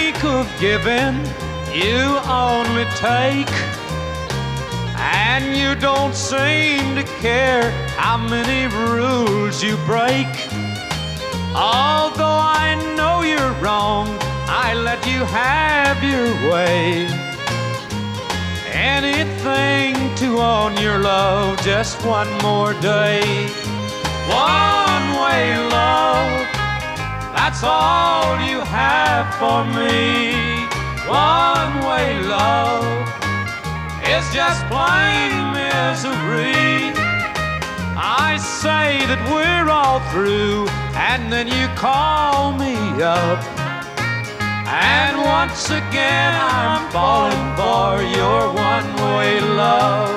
sake of giving, you only take. And you don't seem to care how many rules you break. Although I know you're wrong, I let you have your way. Anything to own your love just one more day. One-way love, that's all you have for me. One-way love is just plain misery. I say that we're all through, and then you call me up, and once again I'm falling for your one-way love.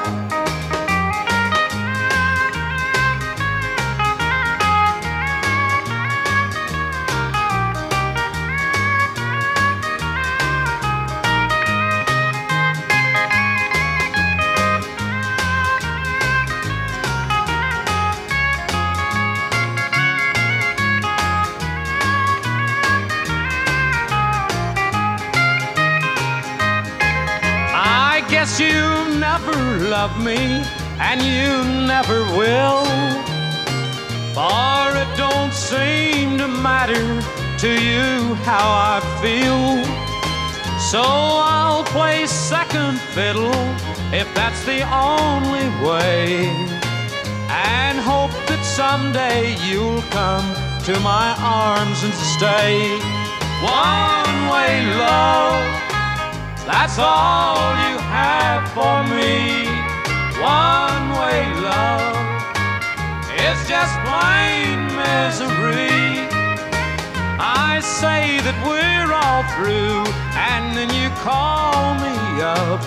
Guess you never loved me, and you never will, for it don't seem to matter to you how I feel. So I'll play second fiddle if that's the only way, and hope that someday you'll come to my arms and stay. One-way love, that's all you have for me. One-way love is just plain misery. I say that we're all through, and then you call me up,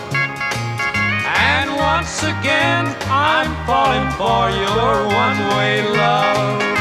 and once again I'm falling for your one-way love.